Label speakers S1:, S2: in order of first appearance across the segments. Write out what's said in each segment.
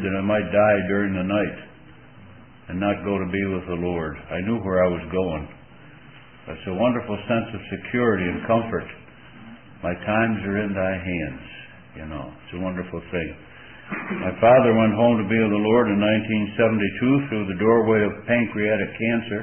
S1: that I might die during the night and not go to be with the Lord. I knew where I was going. It's a wonderful sense of security and comfort. My times are in thy hands. It's a wonderful thing. My father went home to be with the Lord in 1972 through the doorway of pancreatic cancer.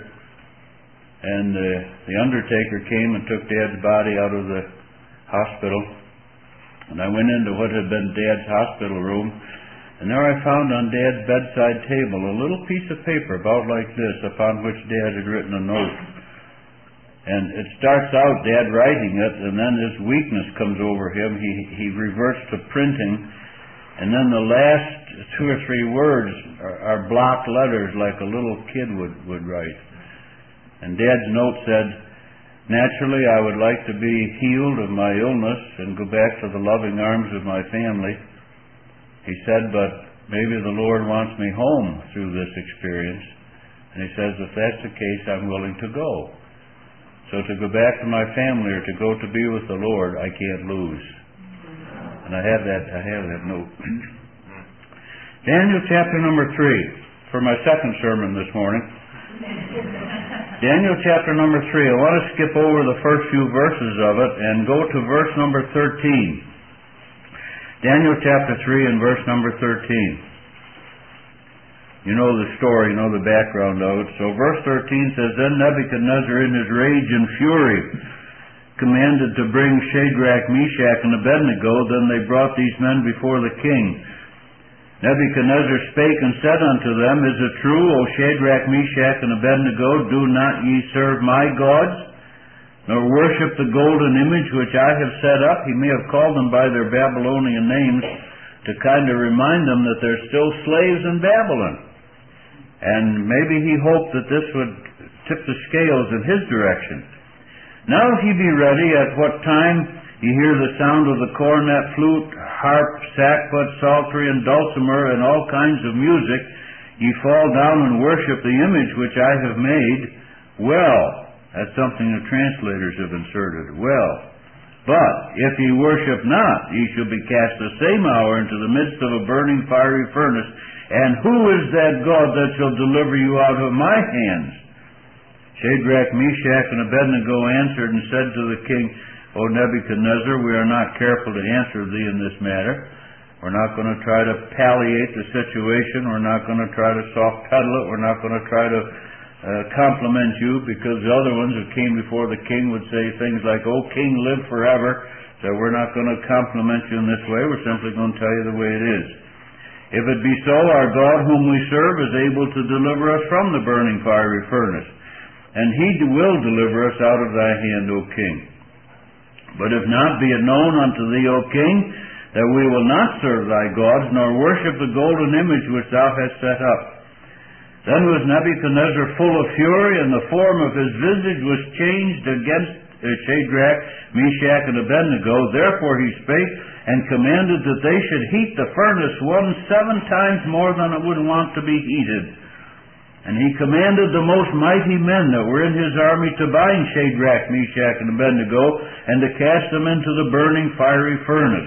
S1: And the undertaker came and took Dad's body out of the hospital. And I went into what had been Dad's hospital room. And there I found on Dad's bedside table a little piece of paper about like this, upon which Dad had written a note. And it starts out, Dad writing it, and then this weakness comes over him. He reverts to printing, and then the last 2 or 3 words are block letters like a little kid would write. And Dad's note said, "Naturally, I would like to be healed of my illness and go back to the loving arms of my family." He said, "But maybe the Lord wants me home through this experience." And he says, "If that's the case, I'm willing to go. So to go back to my family or to go to be with the Lord, I can't lose." And I have that note. Daniel chapter number 3, for my second sermon this morning. Daniel chapter number 3. I want to skip over the first few verses of it and go to verse number 13. Daniel chapter 3 and verse number 13. You know the story, you know the background of it. So verse 13 says, "Then Nebuchadnezzar in his rage and fury commanded to bring Shadrach, Meshach, and Abednego. Then they brought these men before the king. Nebuchadnezzar spake and said unto them, Is it true, O Shadrach, Meshach, and Abednego, do not ye serve my gods, nor worship the golden image which I have set up?" He may have called them by their Babylonian names to kind of remind them that they're still slaves in Babylon. And maybe he hoped that this would tip the scales in his direction. "Now if ye be ready, at what time ye hear the sound of the cornet, flute, harp, sackbut, psaltery, and dulcimer, and all kinds of music, ye fall down and worship the image which I have made. Well," that's something the translators have inserted, "well. But if ye worship not, ye shall be cast the same hour into the midst of a burning fiery furnace. And who is that God that shall deliver you out of my hands?" Shadrach, Meshach, and Abednego answered and said to the king, "O Nebuchadnezzar, we are not careful to answer thee in this matter. We're not going to try to palliate the situation. We're not going to try to soft pedal it. We're not going to try to compliment you, because the other ones who came before the king would say things like, 'O king, live forever.' So we're not going to compliment you in this way. We're simply going to tell you the way it is. If it be so, our God whom we serve is able to deliver us from the burning fiery furnace, and he will deliver us out of thy hand, O king. But if not, be it known unto thee, O king, that we will not serve thy gods, nor worship the golden image which thou hast set up." Then was Nebuchadnezzar full of fury, and the form of his visage was changed against Shadrach, Meshach, and Abednego. Therefore he spake and commanded that they should heat the furnace 7 times more than it would want to be heated. And he commanded the most mighty men that were in his army to bind Shadrach, Meshach, and Abednego, and to cast them into the burning fiery furnace.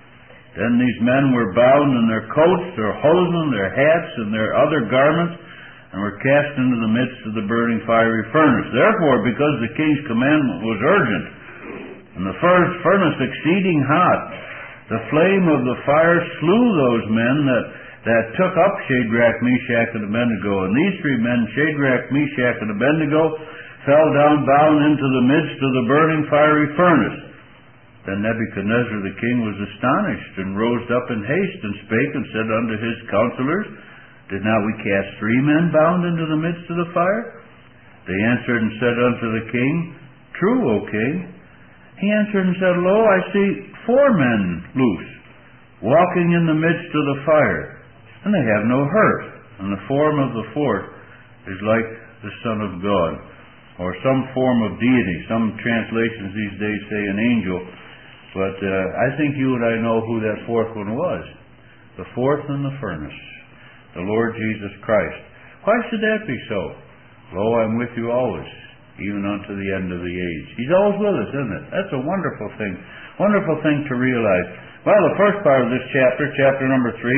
S1: Then these men were bound in their coats, their hosen, their hats, and their other garments, and were cast into the midst of the burning fiery furnace. Therefore, because the king's commandment was urgent, and the first furnace exceeding hot, the flame of the fire slew those men that took up Shadrach, Meshach, and Abednego. And these 3 men, Shadrach, Meshach, and Abednego, fell down bound into the midst of the burning fiery furnace. Then Nebuchadnezzar the king was astonished, and rose up in haste, and spake and said unto his counselors, "Did not we cast 3 men bound into the midst of the fire?" They answered and said unto the king, "True, O king." He answered and said, "Lo, I see 4 men loose, walking in the midst of the fire, and they have no hurt. And the form of the 4th is like the Son of God," or some form of deity. Some translations these days say an angel. But I think you and I know who that 4th one was. The 4th in the furnace, the Lord Jesus Christ. Why should that be so? "Lo, I'm with you always, even unto the end of the age." He's always with us, isn't it? That's a wonderful thing to realize. Well, the first part of this chapter number 3,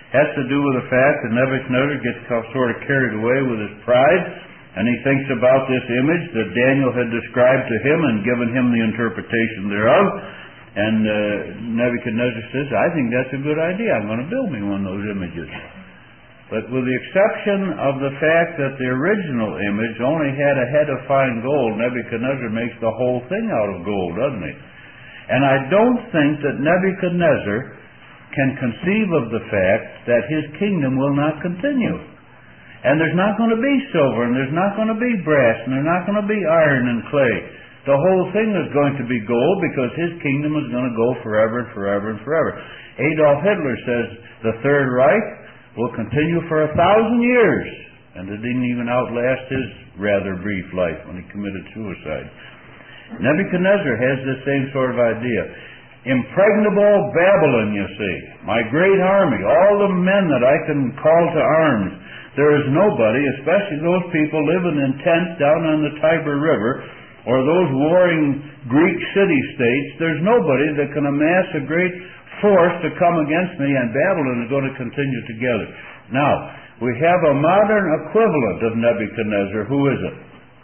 S1: has to do with the fact that Nebuchadnezzar gets sort of carried away with his pride, and he thinks about this image that Daniel had described to him and given him the interpretation thereof. And Nebuchadnezzar says, I think that's a good idea. I'm going to build me one of those images. But with the exception of the fact that the original image only had a head of fine gold, Nebuchadnezzar makes the whole thing out of gold, doesn't he? And I don't think that Nebuchadnezzar can conceive of the fact that his kingdom will not continue. And there's not going to be silver, and there's not going to be brass, and there's not going to be iron and clay. The whole thing is going to be gold because his kingdom is going to go forever and forever and forever. Adolf Hitler says the Third Reich will continue for 1,000 years. And it didn't even outlast his rather brief life when he committed suicide. Nebuchadnezzar has this same sort of idea. Impregnable Babylon, you see. My great army, all the men that I can call to arms. There is nobody, especially those people living in tents down on the Tiber River, or those warring Greek city-states, there's nobody that can amass a great force to come against me, and Babylon is going to continue together. Now, we have a modern equivalent of Nebuchadnezzar. Who is it?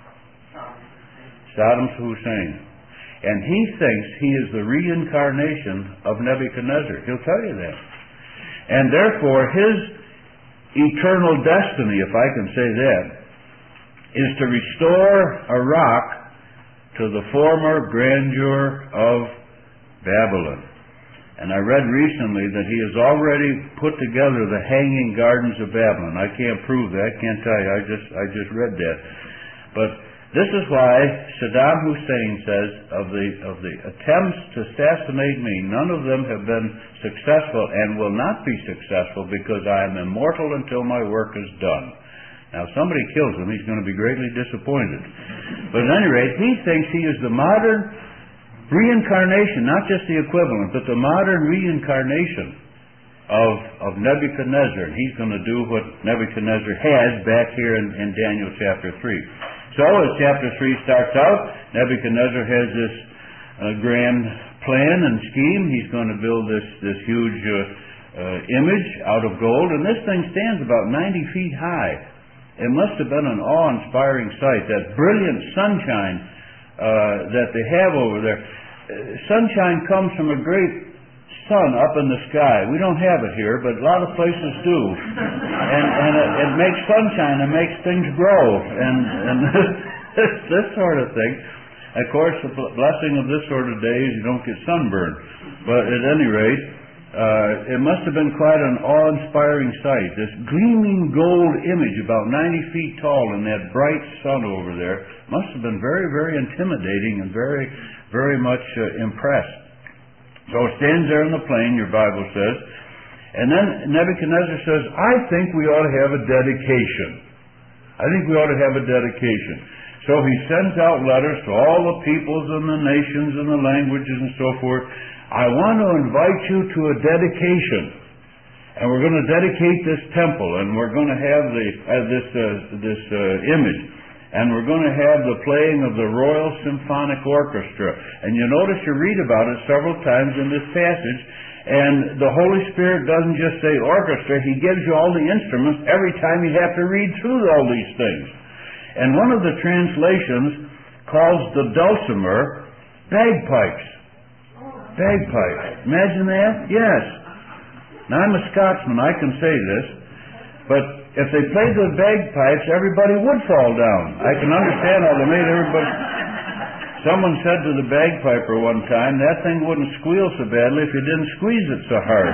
S1: Saddam Hussein. And he thinks he is the reincarnation of Nebuchadnezzar. He'll tell you that. And therefore, his eternal destiny, if I can say that, is to restore Iraq to the former grandeur of Babylon. And I read recently that he has already put together the Hanging Gardens of Babylon. I can't prove that, can't tell you, I just read that. But this is why Saddam Hussein says of the attempts to assassinate me, none of them have been successful and will not be successful because I am immortal until my work is done. Now, if somebody kills him, he's going to be greatly disappointed. But at any rate, he thinks he is the modern reincarnation, not just the equivalent, but the modern reincarnation of Nebuchadnezzar. And he's going to do what Nebuchadnezzar has back here in Daniel chapter 3. So, as chapter 3 starts out, Nebuchadnezzar has this grand plan and scheme. He's going to build this huge image out of gold, and this thing stands about 90 feet high. It must have been an awe-inspiring sight, that brilliant sunshine that they have over there. Sunshine comes from a great sun up in the sky. We don't have it here, but a lot of places do. And it makes sunshine, it makes things grow, and this sort of thing. Of course, the blessing of this sort of day is you don't get sunburned. But at any rate, it must have been quite an awe-inspiring sight. This gleaming gold image about 90 feet tall in that bright sun over there must have been very, very intimidating and very, very much impressed. So it stands there in the plain, your Bible says, and then Nebuchadnezzar says, I think we ought to have a dedication. I think we ought to have a dedication. So he sends out letters to all the peoples and the nations and the languages and so forth. I want to invite you to a dedication, and we're going to dedicate this temple, and we're going to have this image, and we're going to have the playing of the Royal Symphonic Orchestra. And you notice you read about it several times in this passage, and the Holy Spirit doesn't just say orchestra, He gives you all the instruments every time you have to read through all these things. And one of the translations calls the dulcimer bagpipes. Bagpipes. Imagine that? Yes. Now, I'm a Scotsman, I can say this, but if they played the bagpipes, everybody would fall down. I can understand how they made everybody... Someone said to the bagpiper one time, that thing wouldn't squeal so badly if you didn't squeeze it so hard.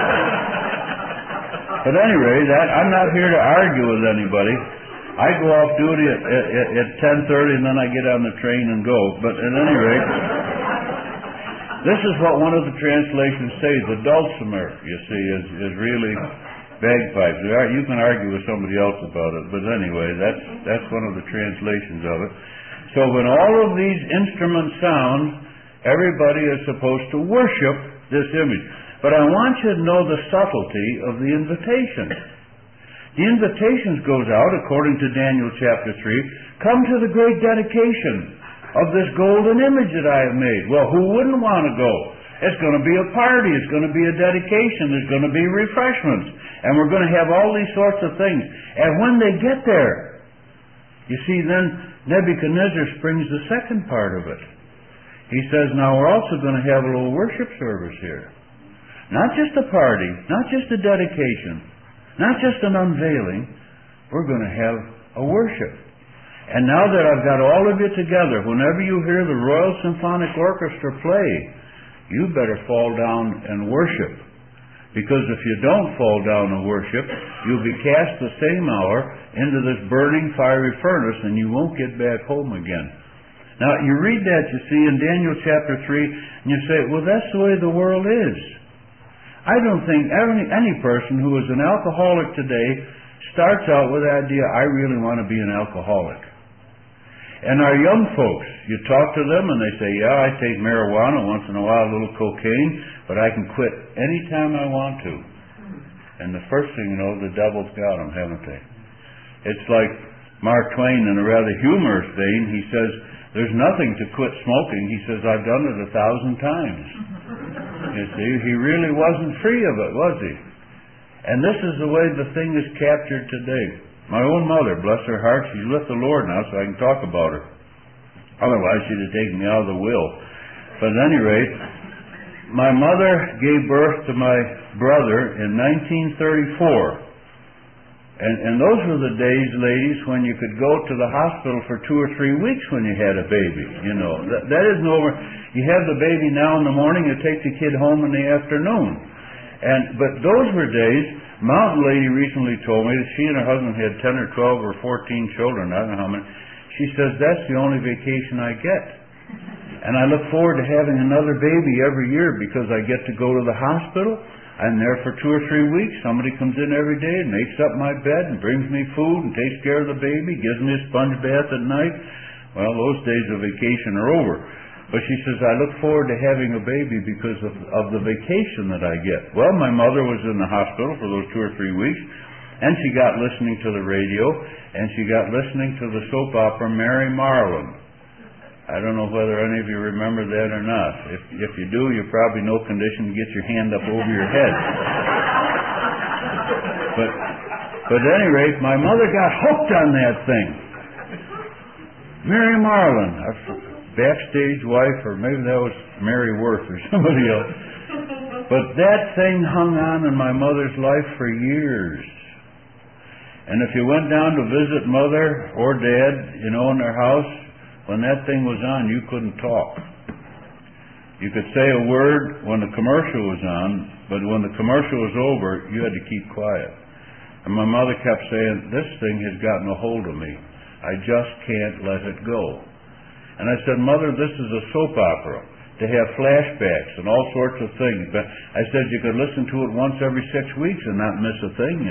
S1: But anyway, I'm not here to argue with anybody. I go off duty at 10:30 and then I get on the train and go. But at any rate, this is what one of the translations say. The dulcimer, you see, is really bagpipes. You can argue with somebody else about it, but anyway, that's one of the translations of it. So when all of these instruments sound, everybody is supposed to worship this image. But I want you to know the subtlety of the invitation. The invitation goes out, according to Daniel chapter 3, come to the great dedication of this golden image that I have made. Well, who wouldn't want to go? It's going to be a party. It's going to be a dedication. There's going to be refreshments. And we're going to have all these sorts of things. And when they get there, you see, then Nebuchadnezzar springs the second part of it. He says, now we're also going to have a little worship service here. Not just a party, not just a dedication, not just an unveiling. We're going to have a worship. And now that I've got all of you together, whenever you hear the Royal Symphonic Orchestra play, you better fall down and worship. Because if you don't fall down and worship, you'll be cast the same hour into this burning fiery furnace, and you won't get back home again. Now, you read that, you see, in Daniel chapter 3, and you say, well, that's the way the world is. I don't think any person who is an alcoholic today starts out with the idea, I really want to be an alcoholic. And our young folks, you talk to them and they say, yeah, I take marijuana once in a while, a little cocaine, but I can quit any time I want to. And the first thing you know, the devil's got them, haven't they? It's like Mark Twain, in a rather humorous vein, he says, there's nothing to quit smoking. He says, I've done it 1,000 times. You see, he really wasn't free of it, was he? And this is the way the thing is captured today. My own mother, bless her heart, she's with the Lord now, so I can talk about her. Otherwise, she'd have taken me out of the will. But at any rate, my mother gave birth to my brother in 1934. And those were the days, ladies, when you could go to the hospital for 2 or 3 weeks when you had a baby. You know, that isn't over. You have the baby now in the morning, you take the kid home in the afternoon. But those were days. Mountain lady recently told me that she and her husband had 10 or 12 or 14 children. I don't know how many. She says, that's the only vacation I get. And I look forward to having another baby every year because I get to go to the hospital. I'm there for 2 or 3 weeks. Somebody comes in every day and makes up my bed and brings me food and takes care of the baby, gives me a sponge bath at night. Well, those days of vacation are over. But she says, I look forward to having a baby because of the vacation that I get. Well, my mother was in the hospital for those 2 or 3 weeks, and she got listening to the radio, and she got listening to the soap opera Mary Marlin. I don't know whether any of you remember that or not. If you do, you're probably no condition to get your hand up over your head. But at any rate, my mother got hooked on that thing. Mary Marlin, our backstage wife, or maybe that was Mary Worth or somebody else. But that thing hung on in my mother's life for years. And if you went down to visit mother or dad, in their house, when that thing was on, you couldn't talk. You could say a word when the commercial was on, but when the commercial was over, you had to keep quiet. And my mother kept saying, this thing has gotten a hold of me. I just can't let it go. And I said, Mother, this is a soap opera, to have flashbacks and all sorts of things. But I said, you could listen to it once every 6 weeks and not miss a thing,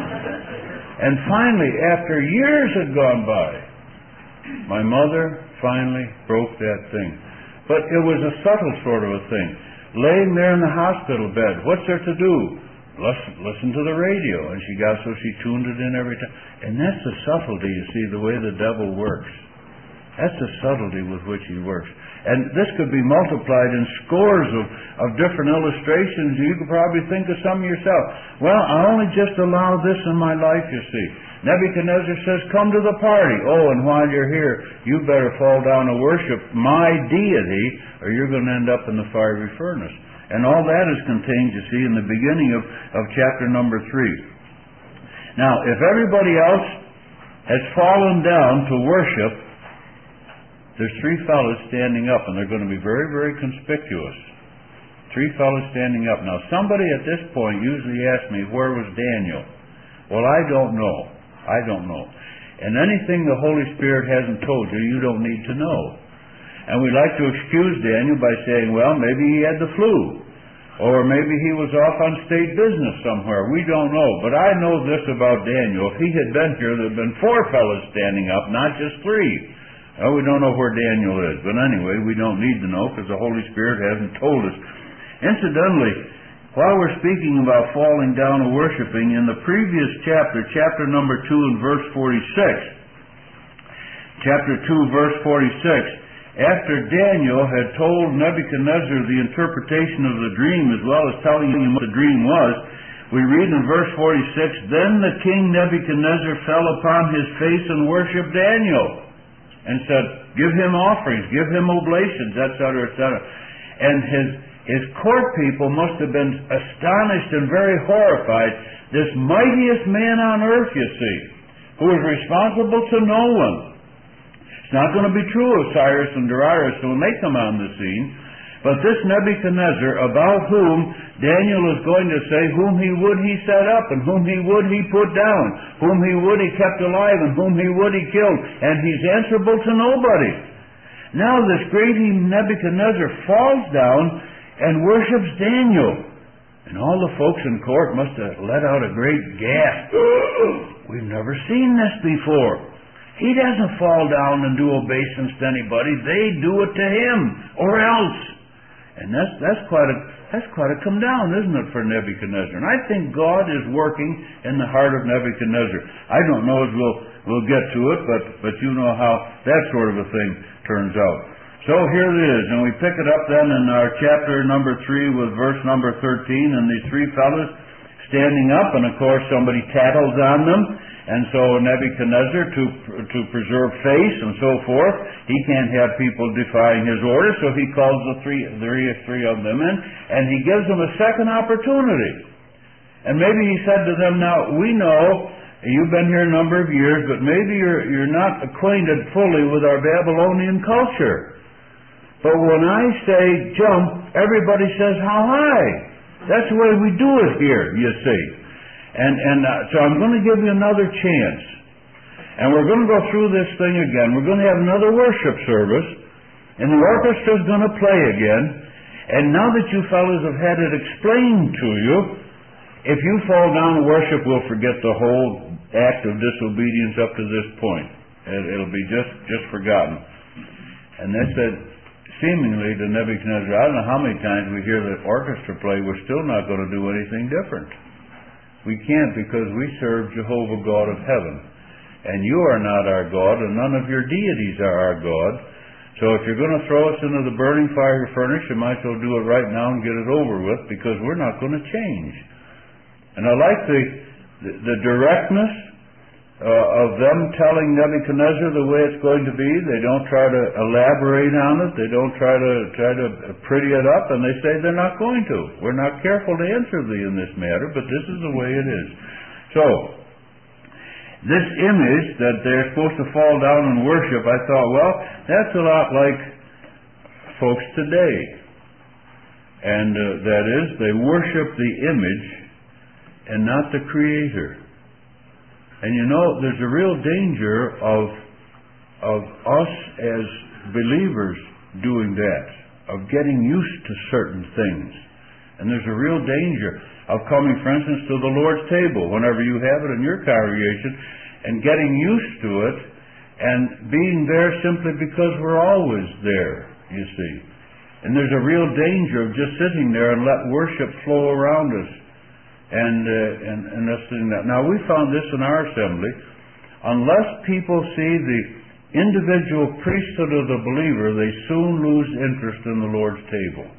S1: And finally, after years had gone by, my mother finally broke that thing. But it was a subtle sort of a thing. Laying there in the hospital bed, what's there to do? Listen to the radio. And she tuned it in every time. And that's the subtlety, you see, the way the devil works. That's the subtlety with which he works. And this could be multiplied in scores of different illustrations. You could probably think of some yourself. Well, I only just allow this in my life, you see. Nebuchadnezzar says, come to the party. Oh, and while you're here, you better fall down and worship my deity, or you're going to end up in the fiery furnace. And all that is contained, you see, in the beginning of chapter number 3. Now, if everybody else has fallen down to worship, there's 3 fellows standing up, and they're going to be very, very conspicuous. 3 fellows standing up. Now, somebody at this point usually asks me, where was Daniel? Well, I don't know. And anything the Holy Spirit hasn't told you, you don't need to know. And we like to excuse Daniel by saying, well, maybe he had the flu. Or maybe he was off on state business somewhere. We don't know. But I know this about Daniel. If he had been here, there had been 4 fellows standing up, not just 3. Well, we don't know where Daniel is. But anyway, we don't need to know because the Holy Spirit hasn't told us. Incidentally, while we're speaking about falling down and worshiping, in the previous chapter number 2 and verse 46, chapter 2, verse 46, after Daniel had told Nebuchadnezzar the interpretation of the dream as well as telling him what the dream was, we read in verse 46, "Then the king Nebuchadnezzar fell upon his face and worshipped Daniel, and said, 'Give him offerings, give him oblations,' etc., etc." And his court people must have been astonished and very horrified. This mightiest man on earth, you see, who is responsible to no one. It's not going to be true of Cyrus and Darius when they come on the scene. But this Nebuchadnezzar, about whom Daniel is going to say, whom he would he set up, and whom he would he put down, whom he would he kept alive, and whom he would he killed, and he's answerable to nobody. Now this great Nebuchadnezzar falls down and worships Daniel. And all the folks in court must have let out a great gasp. We've never seen this before. He doesn't fall down and do obeisance to anybody. They do it to him, or else. And that's quite a come down, isn't it, for Nebuchadnezzar? And I think God is working in the heart of Nebuchadnezzar. I don't know as we'll get to it, but you know how that sort of a thing turns out. So here it is, and we pick it up then in our chapter number 3 with verse number 13, and these three fellows standing up, and of course somebody tattles on them. And so Nebuchadnezzar, to preserve face and so forth, he can't have people defying his orders, so he calls the three of them in, and he gives them a second opportunity. And maybe he said to them, "Now, we know you've been here a number of years, but maybe you're not acquainted fully with our Babylonian culture. But when I say jump, everybody says, 'How high?' That's the way we do it here, you see. So I'm going to give you another chance. And we're going to go through this thing again. We're going to have another worship service, and the orchestra's going to play again. And now that you fellows have had it explained to you, if you fall down and worship, we'll forget the whole act of disobedience up to this point. It'll be just forgotten." And they said, seemingly to Nebuchadnezzar, I don't know how many times we hear the orchestra play, we're still not going to do anything different. We can't, because we serve Jehovah God of heaven. And you are not our God, and none of your deities are our God. So if you're going to throw us into the burning fire furnace, you might as well do it right now and get it over with, because we're not going to change. And I like the directness of them telling Nebuchadnezzar the way it's going to be. They don't try to elaborate on it. They don't try to pretty it up, and they say they're not going to. We're not careful to answer thee in this matter, but this is the way it is. So, this image that they're supposed to fall down and worship, I thought, well, that's a lot like folks today. And that is, they worship the image and not the Creator. And you know, there's a real danger of us as believers doing that, of getting used to certain things. And there's a real danger of coming, for instance, to the Lord's table, whenever you have it in your congregation, and getting used to it, and being there simply because we're always there, you see. And there's a real danger of just sitting there and let worship flow around us. And us doing that. Now, we found this in our assembly. Unless people see the individual priesthood of the believer, they soon lose interest in the Lord's table.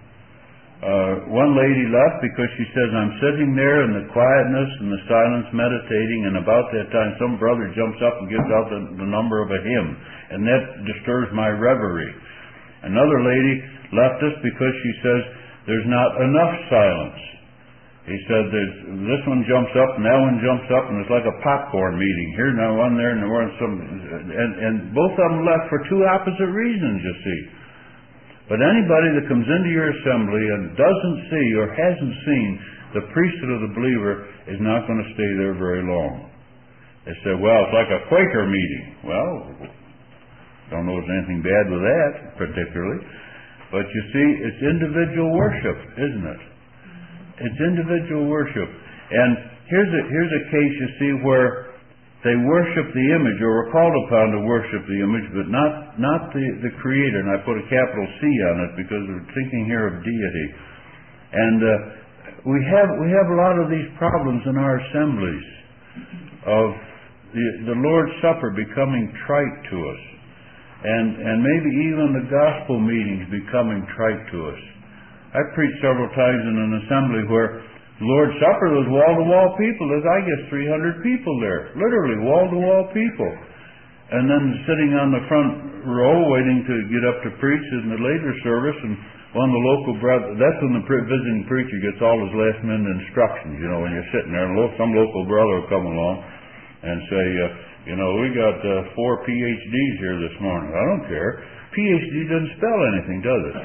S1: One lady left because she says, "I'm sitting there in the quietness and the silence meditating, and about that time some brother jumps up and gives out the number of a hymn, and that disturbs my reverie." Another lady left us because she says, "There's not enough silence." He said, "This one jumps up and that one jumps up, and it's like a popcorn meeting. Here, now one there, and there weren't some." And both of them left for two opposite reasons, you see. But anybody that comes into your assembly and doesn't see or hasn't seen the priesthood of the believer is not going to stay there very long. They say, "Well, it's like a Quaker meeting." Well, don't know if there's anything bad with that particularly. But you see, it's individual worship, isn't it? It's individual worship. And here's a case, you see, where they worship the image, or are called upon to worship the image, but not the Creator. And I put a capital C on it because we're thinking here of deity. And we have a lot of these problems in our assemblies of the Lord's Supper becoming trite to us. and maybe even the gospel meetings becoming trite to us. I've preached several times in an assembly where the Lord's Supper was wall-to-wall people. There's, I guess, 300 people there, literally wall-to-wall people. And then sitting on the front row waiting to get up to preach in the later service, and one of the local brothers, that's when the visiting preacher gets all his last-minute instructions, when you're sitting there, and some local brother will come along and say, we got 4 PhDs here this morning. I don't care. PhD doesn't spell anything, does it?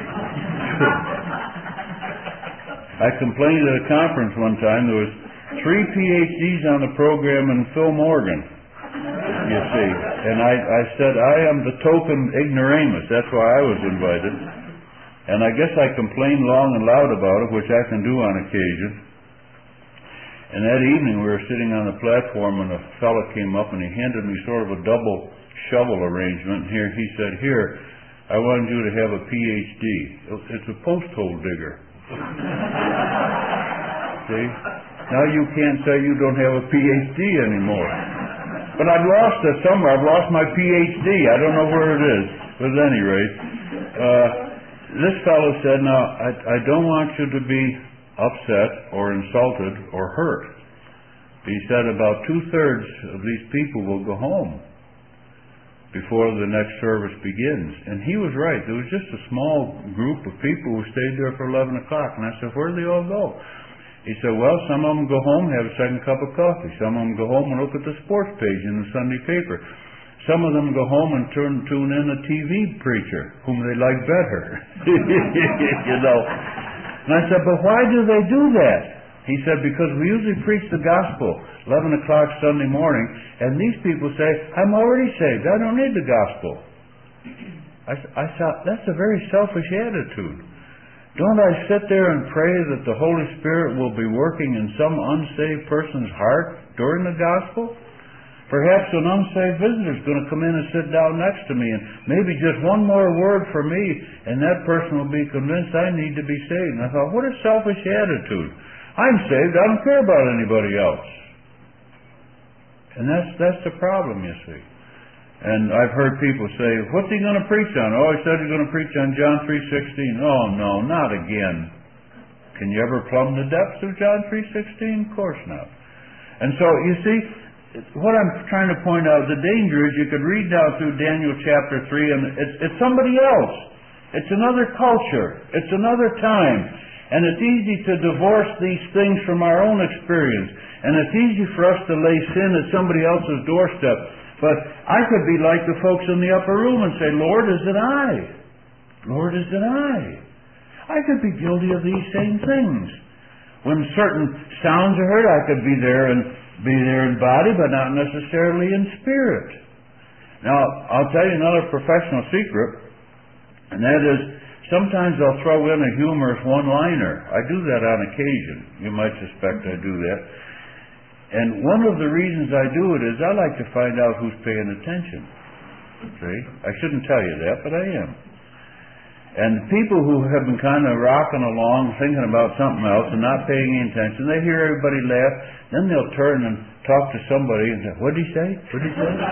S1: I complained at a conference one time. There was 3 PhDs on the program and Phil Morgan, you see. And I said, I am the token ignoramus. That's why I was invited. And I guess I complained long and loud about it, which I can do on occasion. And that evening we were sitting on the platform, and a fellow came up and he handed me sort of a double shovel arrangement. Here he said, "Here, I wanted you to have a PhD. It's a post hole digger." See? Now you can't say you don't have a PhD anymore. But I've lost it somewhere. I've lost my PhD. I don't know where it is. But at any rate, this fellow said, "Now, I don't want you to be upset or insulted or hurt." He said about 2/3 of these people will go home before the next service begins. And he was right. There was just a small group of people who stayed there for 11 o'clock. And I said, "Where do they all go?" He said, "Well, some of them go home and have a second cup of coffee. Some of them go home and look at the sports page in the Sunday paper. Some of them go home and tune in a TV preacher whom they like better." And I said, "But why do they do that?" He said, "Because we usually preach the gospel 11 o'clock Sunday morning, and these people say, 'I'm already saved. I don't need the gospel.'" I thought, that's a very selfish attitude. Don't I sit there and pray that the Holy Spirit will be working in some unsaved person's heart during the gospel? Perhaps an unsaved visitor is going to come in and sit down next to me, and maybe just one more word for me, and that person will be convinced I need to be saved. And I thought, what a selfish attitude. I'm saved. I don't care about anybody else. And that's the problem, you see. And I've heard people say, "What's he going to preach on?" "Oh, he said he's going to preach on John 3:16. "Oh, no, not again." Can you ever plumb the depths of John 3:16? Of course not. And so, you see, what I'm trying to point out, the danger is you could read down through Daniel chapter 3, and it's somebody else. It's another culture. It's another time. And it's easy to divorce these things from our own experience. And it's easy for us to lay sin at somebody else's doorstep. But I could be like the folks in the upper room and say, "Lord, is it I? Lord, is it I?" I could be guilty of these same things. When certain sounds are heard, I could be there in body, but not necessarily in spirit. Now, I'll tell you another professional secret, and that is, sometimes I'll throw in a humorous one-liner. I do that on occasion. You might suspect I do that. And one of the reasons I do it is I like to find out who's paying attention. See? I shouldn't tell you that, but I am. And people who have been kind of rocking along, thinking about something else and not paying any attention, they hear everybody laugh, then they'll turn and talk to somebody and say, "What did he say? What did he say?"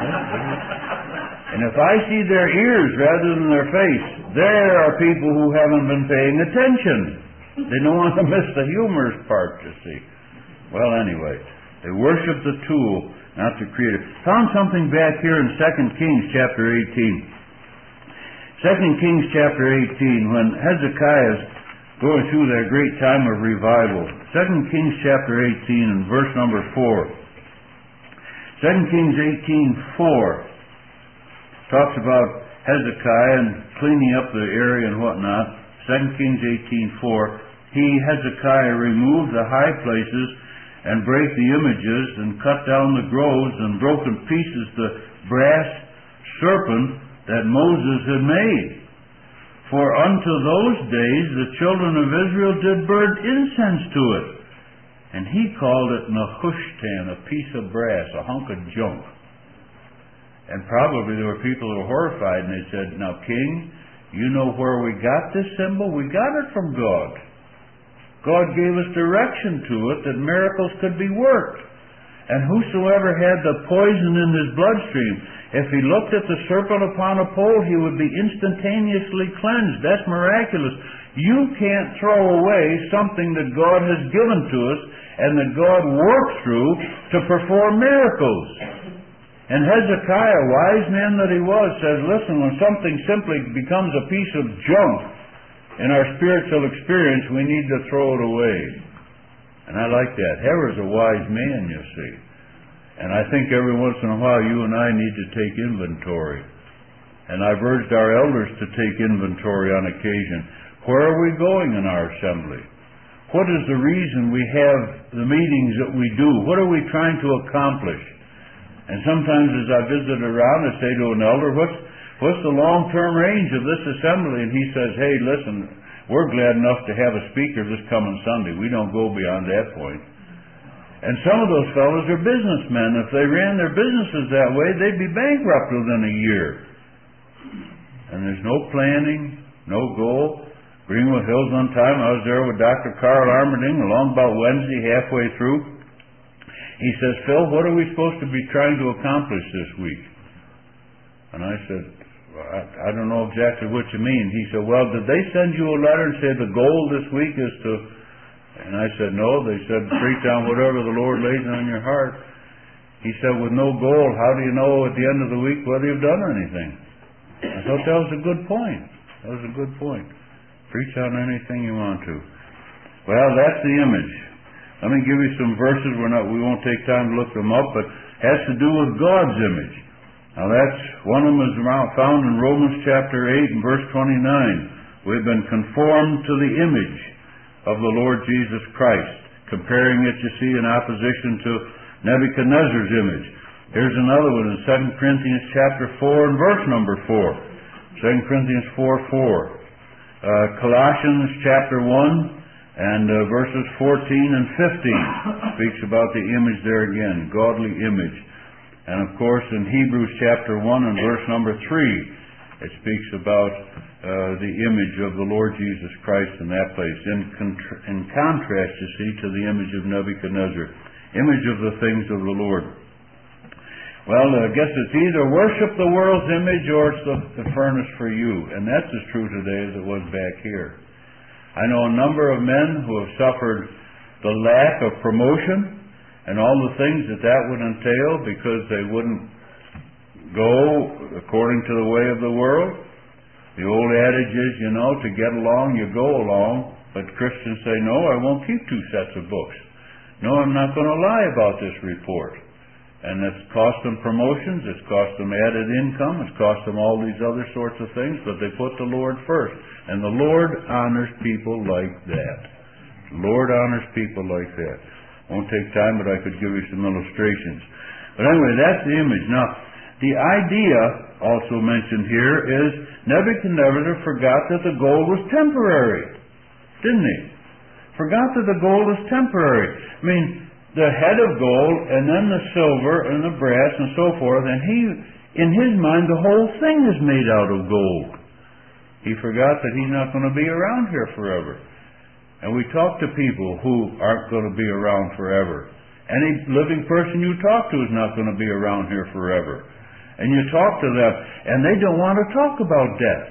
S1: And if I see their ears rather than their face, there are people who haven't been paying attention. They don't want to miss the humorous part, you see. Well, anyway, they worship the tool, not the creator. Found something back here in 2 Kings chapter 18. 2 Kings chapter 18, when Hezekiah is going through that great time of revival. 2 Kings chapter 18 and verse number 4. 2 Kings 18:4 talks about Hezekiah and cleaning up the area and whatnot. 2 Kings 18:4, Hezekiah, removed the high places and brake the images and cut down the groves and broke in pieces the brass serpent that Moses had made. For unto those days the children of Israel did burn incense to it. And he called it Nehushtan, a piece of brass, a hunk of junk. And probably there were people who were horrified, and they said, "Now, King, you know where we got this symbol? We got it from God. God gave us direction to it that miracles could be worked. And whosoever had the poison in his bloodstream, if he looked at the serpent upon a pole, he would be instantaneously cleansed. That's miraculous. You can't throw away something that God has given to us and that God works through to perform miracles. And Hezekiah, wise man that he was, says, listen, when something simply becomes a piece of junk in our spiritual experience, we need to throw it away. And I like that. Heber's a wise man, you see. And I think every once in a while you and I need to take inventory. And I've urged our elders to take inventory on occasion. Where are we going in our assembly? What is the reason we have the meetings that we do? What are we trying to accomplish? And sometimes as I visit around, I say to an elder, what's the long-term range of this assembly? And he says, hey, listen, we're glad enough to have a speaker this coming Sunday. We don't go beyond that point. And some of those fellows are businessmen. If they ran their businesses that way, they'd be bankrupt within a year. And there's no planning, no goal. Greenwood Hills one time, I was there with Dr. Carl Armerding along about Wednesday, halfway through. He says, Phil, what are we supposed to be trying to accomplish this week? And I said, I don't know exactly what you mean. He said, well, did they send you a letter and say the goal this week is to... And I said, no. They said, preach on whatever the Lord lays on your heart. He said, with no goal, how do you know at the end of the week whether you've done anything? I thought that was a good point. That was a good point. Preach on anything you want to. Well, that's the image. Let me give you some verses. We won't take time to look them up, but it has to do with God's image. Now that's, one of them is found in Romans chapter 8 and verse 29. We've been conformed to the image of the Lord Jesus Christ, comparing it, you see, in opposition to Nebuchadnezzar's image. Here's another one in 2 Corinthians chapter 4 and verse number 4. 2 Corinthians 4:4. Colossians chapter 1 and verses 14 and 15 speaks about the image there again, godly image. And of course in Hebrews chapter 1 and verse number 3 it speaks about the image of the Lord Jesus Christ in that place. In contrast, you see, to the image of Nebuchadnezzar, image of the things of the Lord. Well, I guess it's either worship the world's image or it's the furnace for you. And that's as true today as it was back here. I know a number of men who have suffered the lack of promotion and all the things that would entail because they wouldn't go according to the way of the world. The old adage is, to get along, you go along. But Christians say, no, I won't keep two sets of books. No, I'm not going to lie about this report. And it's cost them promotions, it's cost them added income, it's cost them all these other sorts of things, but they put the Lord first. And the Lord honors people like that. The Lord honors people like that. Won't take time, but I could give you some illustrations. But anyway, that's the image. Now, the idea also mentioned here is Nebuchadnezzar forgot that the gold was temporary. Didn't he? Forgot that the gold was temporary. I mean, the head of gold, and then the silver, and the brass, and so forth, and in his mind, the whole thing is made out of gold. He forgot that he's not going to be around here forever. And we talk to people who aren't going to be around forever. Any living person you talk to is not going to be around here forever. And you talk to them, and they don't want to talk about death.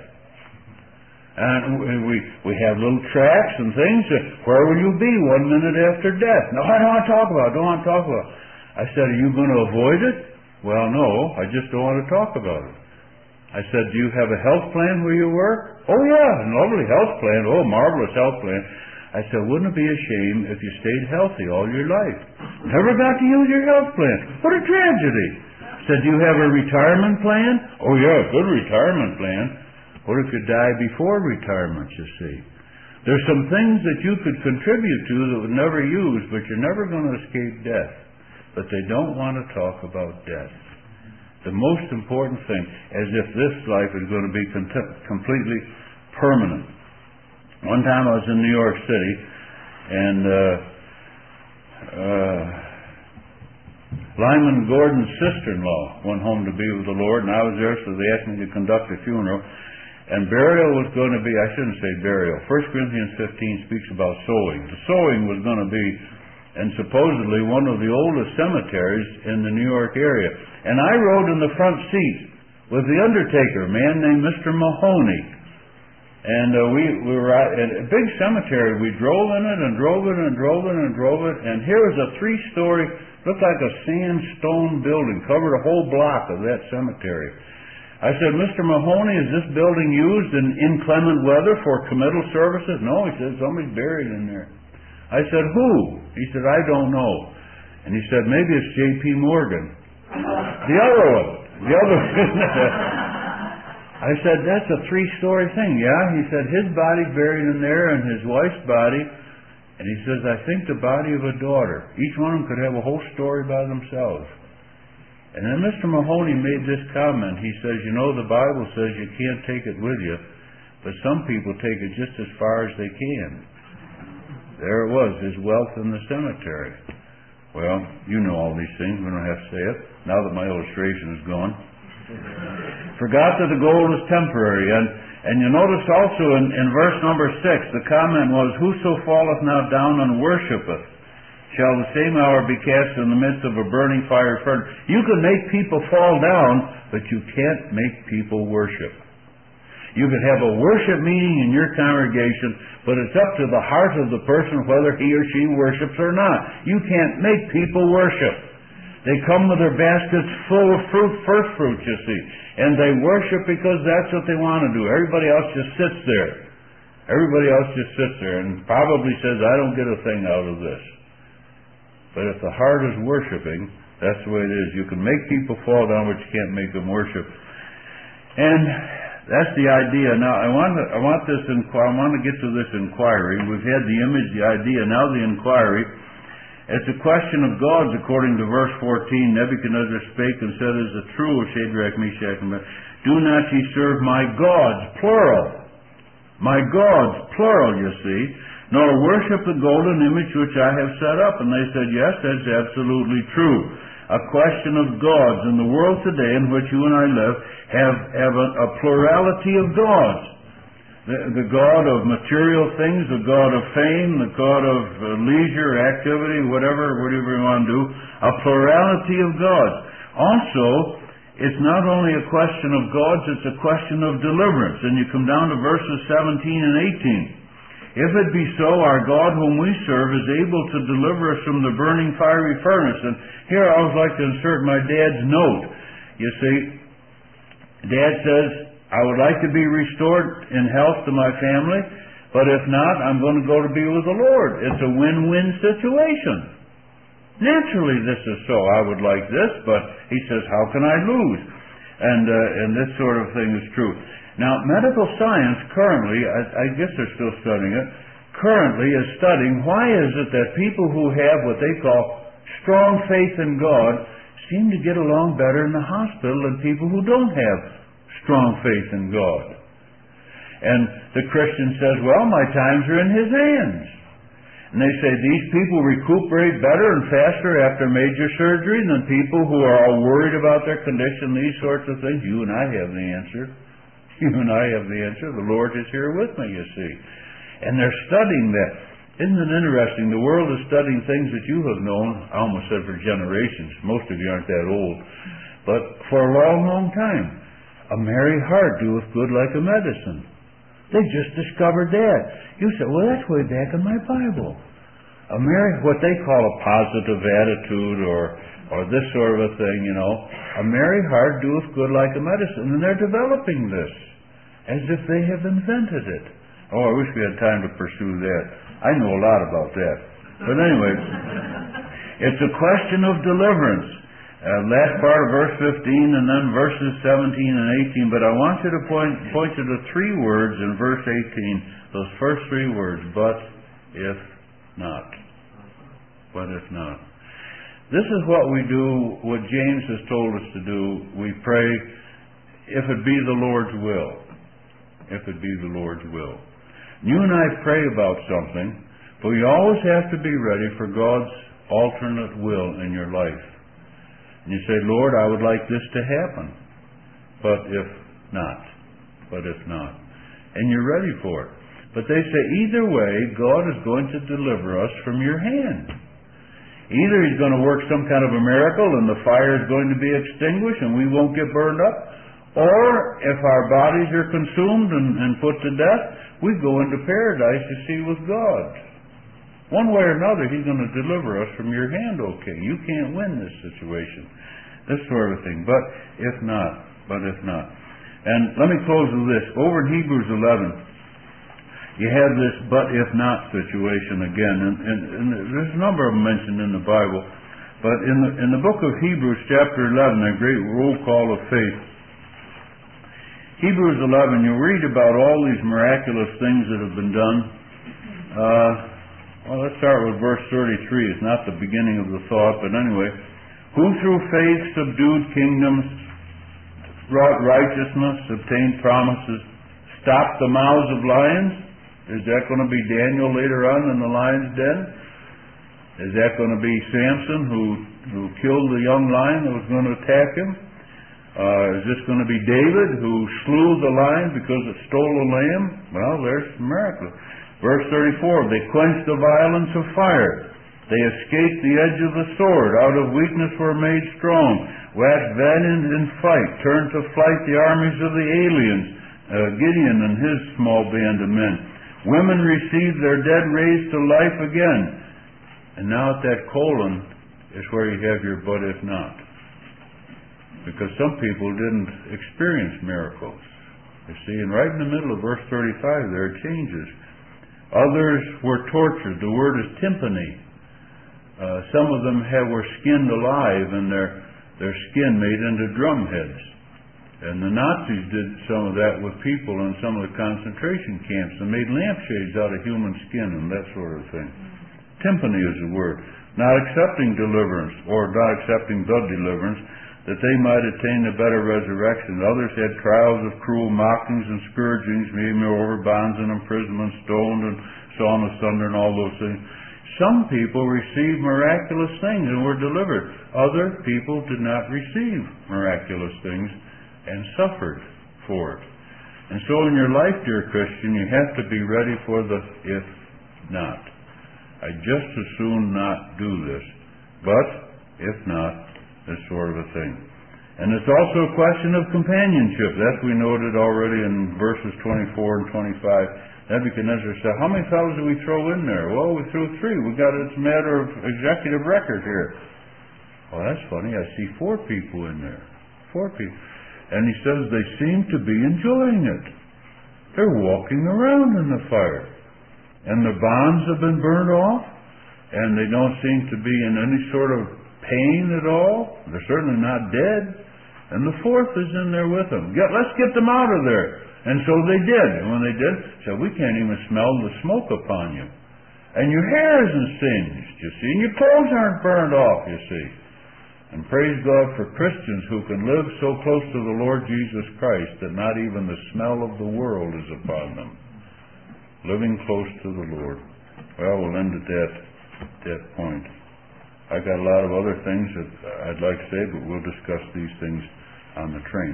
S1: And we have little tracts and things. Where will you be 1 minute after death? No, I don't want to talk about it. Don't want to talk about it. I said, are you going to avoid it? Well, no, I just don't want to talk about it. I said, do you have a health plan where you work? Oh, yeah, lovely health plan. Oh, marvelous health plan. I said, wouldn't it be a shame if you stayed healthy all your life? Never got to use your health plan. What a tragedy. I said, do you have a retirement plan? Oh, yeah, good retirement plan. What if you die before retirement, you see? There's some things that you could contribute to that would never use, but you're never going to escape death. But they don't want to talk about death. The most important thing, as if this life is going to be completely permanent. One time I was in New York City, and Lyman Gordon's sister-in-law went home to be with the Lord, and I was there, so they asked me to conduct a funeral. And burial was going to be, I shouldn't say burial, 1 Corinthians 15 speaks about sowing. The sowing was going to be and supposedly one of the oldest cemeteries in the New York area. And I rode in the front seat with the undertaker, a man named Mr. Mahoney. And we were at a big cemetery. We drove in it and drove it and drove it and drove it. And here was a 3-story, looked like a sandstone building, covered a whole block of that cemetery. I said, Mr. Mahoney, is this building used in inclement weather for committal services? No, he said, somebody's buried in there. I said, who? He said, I don't know. And he said, maybe it's J.P. Morgan. The other one. I said, that's a 3-story thing. Yeah, he said, his body's buried in there and his wife's body. And he says, I think the body of a daughter. Each one of them could have a whole story by themselves. And then Mr. Mahoney made this comment. He says, you know, the Bible says you can't take it with you, but some people take it just as far as they can. There it was, his wealth in the cemetery. Well, you know all these things. We don't have to say it, now that my illustration is gone. Forgot that the gold is temporary. And you notice also in verse number 6, the comment was, whoso falleth not down and worshipeth, shall the same hour be cast in the midst of a burning fire furnace. You can make people fall down, but you can't make people worship. You could have a worship meeting in your congregation, but it's up to the heart of the person whether he or she worships or not. You can't make people worship. They come with their baskets full of fruit, first fruit, you see, and they worship because that's what they want to do. Everybody else just sits there. Everybody else just sits there and probably says, I don't get a thing out of this. But if the heart is worshiping, that's the way it is. You can make people fall down, but you can't make them worship. And that's the idea. Now, I want to get to this inquiry. We've had the image, the idea, now the inquiry. It's a question of gods, according to verse 14. Nebuchadnezzar spake and said, is it true, O Shadrach, Meshach, and Abednego, do not ye serve my gods, plural. My gods, plural, you see, nor worship the golden image which I have set up. And they said, yes, that's absolutely true. A question of gods in the world today in which you and I live have a plurality of gods. The God of material things, the God of fame, the God of leisure, activity, whatever you want to do, a plurality of gods. Also, it's not only a question of gods, it's a question of deliverance. And you come down to verses 17 and 18. If it be so, our God whom we serve is able to deliver us from the burning fiery furnace. And here I always like to insert my dad's note. You see, Dad says, I would like to be restored in health to my family, but if not, I'm going to go to be with the Lord. It's a win-win situation. Naturally, this is so. I would like this, but he says, how can I lose? And this sort of thing is true. Now, medical science currently, I guess they're still studying it, currently is studying why is it that people who have what they call strong faith in God seem to get along better in the hospital than people who don't have strong faith in God. And the Christian says, well, my times are in His hands. And they say these people recuperate better and faster after major surgery than people who are all worried about their condition, these sorts of things. You and I have the answer. You and I have the answer. The Lord is here with me, you see. And they're studying that. Isn't it interesting? The world is studying things that you have known, I almost said for generations. Most of you aren't that old. But for a long, long time. A merry heart doeth good like a medicine. They just discovered that. You say, well, that's way back in my Bible. What they call a positive attitude or this sort of a thing, you know. A merry heart doeth good like a medicine. And they're developing this as if they have invented it. Oh, I wish we had time to pursue that. I know a lot about that. But anyway, it's a question of deliverance. Last part of verse 15 and then verses 17 and 18. But I want you to point you to three words in verse 18. Those first three words, but if not. But if not. This is what we do, what James has told us to do. We pray, if it be the Lord's will. If it be the Lord's will. You and I pray about something, but you always have to be ready for God's alternate will in your life. And you say, Lord, I would like this to happen. But if not. But if not. And you're ready for it. But they say, either way, God is going to deliver us from your hand. Either He's going to work some kind of a miracle and the fire is going to be extinguished and we won't get burned up, or if our bodies are consumed and put to death, we go into paradise to see with God. One way or another, He's going to deliver us from your hand, okay? You can't win this situation. This sort of thing. But if not. And let me close with this. Over in Hebrews 11, you have this but if not situation again. And there's a number of them mentioned in the Bible. But in the book of Hebrews, chapter 11, a great roll call of faith, Hebrews 11, you read about all these miraculous things that have been done. Well, let's start with verse 33. It's not the beginning of the thought, but anyway. Who through faith subdued kingdoms, wrought righteousness, obtained promises, stopped the mouths of lions? Is that going to be Daniel later on in the lion's den? Is that going to be Samson who killed the young lion that was going to attack him? Is this going to be David who slew the lion because it stole a lamb? Well, there's miracle. Verse 34, they quenched the violence of fire. They escaped the edge of the sword. Out of weakness were made strong. Waxed valiant in fight. Turned to flight the armies of the aliens. Gideon and his small band of men. Women received their dead raised to life again. And now at that colon is where you have your but if not. Because some people didn't experience miracles. You see, and right in the middle of verse 35 there it changes. Others were tortured. The word is tympany. Some of them were skinned alive and their skin made into drum heads. And the Nazis did some of that with people in some of the concentration camps and made lampshades out of human skin and that sort of thing. Tympany is the word. Not accepting deliverance or not accepting the deliverance that they might attain a better resurrection. Others had trials of cruel mockings and scourgings, made over bonds and imprisonment, stoned and sawn asunder and all those things. Some people received miraculous things and were delivered. Other people did not receive miraculous things and suffered for it. And so in your life, dear Christian, you have to be ready for the if not. I'd just as soon not do this, but if not, this sort of a thing. And it's also a question of companionship. That we noted already in verses 24 and 25. Nebuchadnezzar said, how many fellows did we throw in there? Well, we threw 3. It's a matter of executive record here. Well, that's funny. I see 4 people in there. 4 people. And he says they seem to be enjoying it. They're walking around in the fire. And the bonds have been burned off. And they don't seem to be in any sort of pain at all. They're certainly not dead. And the 4th is in there with them. Let's get them out of there. And so they did. And when they did, said, we can't even smell the smoke upon you. And your hair isn't singed, you see. And your clothes aren't burned off, you see. And praise God for Christians who can live so close to the Lord Jesus Christ that not even the smell of the world is upon them. Living close to the Lord. Well, we'll end at that point. I got a lot of other things that I'd like to say, but we'll discuss these things on the train.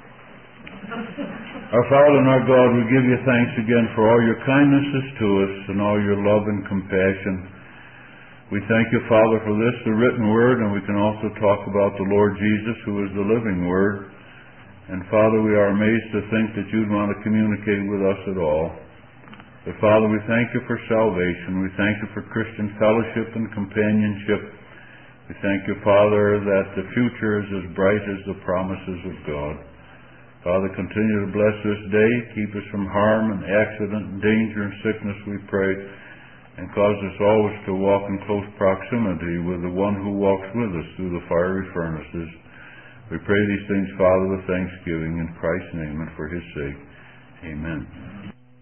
S1: Our Father and our God, we give you thanks again for all your kindnesses to us and all your love and compassion. We thank you, Father, for this, the written word, and we can also talk about the Lord Jesus, who is the living word. And Father, we are amazed to think that you'd want to communicate with us at all. But Father, we thank you for salvation. We thank you for Christian fellowship and companionship. We thank you, Father, that the future is as bright as the promises of God. Father, continue to bless this day. Keep us from harm and accident and danger and sickness, we pray. And cause us always to walk in close proximity with the one who walks with us through the fiery furnaces. We pray these things, Father, with thanksgiving in Christ's name and for his sake. Amen.